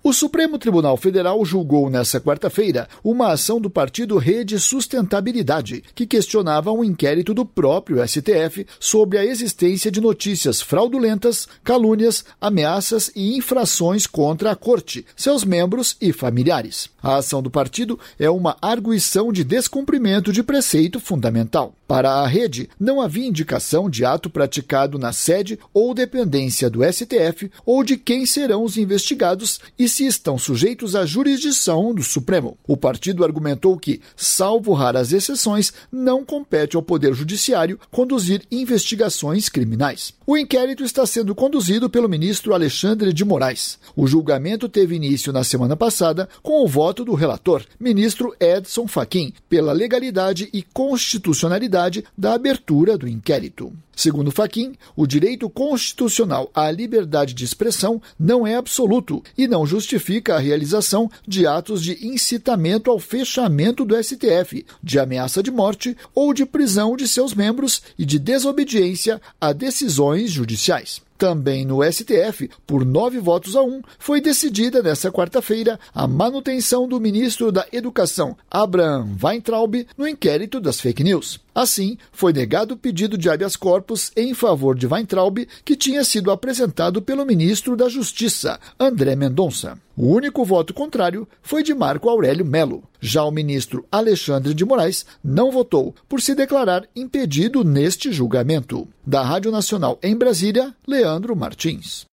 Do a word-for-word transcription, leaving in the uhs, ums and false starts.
O Supremo Tribunal Federal julgou nesta quarta-feira uma ação do partido Rede Sustentabilidade, que questionava um inquérito do próprio S T F sobre a existência de notícias fraudulentas, calúnias, ameaças e infrações contra a Corte, seus membros e familiares. A ação do partido é uma arguição de descumprimento de preceito fundamental. Para a rede, não havia indicação de ato praticado na sede ou dependência do S T F ou de quem serão os investigados e se estão sujeitos à jurisdição do Supremo. O partido argumentou que, salvo raras exceções, não compete ao Poder Judiciário conduzir investigações criminais. O inquérito está sendo conduzido pelo ministro Alexandre de Moraes. O julgamento teve início na semana passada com o voto do relator, ministro Edson Fachin, pela legalidade e constitucionalidade da abertura do inquérito. Segundo Fachin, o direito constitucional à liberdade de expressão não é absoluto e não justifica a realização de atos de incitamento ao fechamento do S T F, de ameaça de morte ou de prisão de seus membros e de desobediência a decisões judiciais. Também no S T F, por nove votos a um, foi decidida nesta quarta-feira a manutenção do ministro da Educação, Abraham Weintraub, no inquérito das fake news. Assim, foi negado o pedido de habeas corpus em favor de Weintraub, que tinha sido apresentado pelo ministro da Justiça, André Mendonça. O único voto contrário foi de Marco Aurélio Mello. Já o ministro Alexandre de Moraes não votou por se declarar impedido neste julgamento. Da Rádio Nacional em Brasília, Leandro Martins.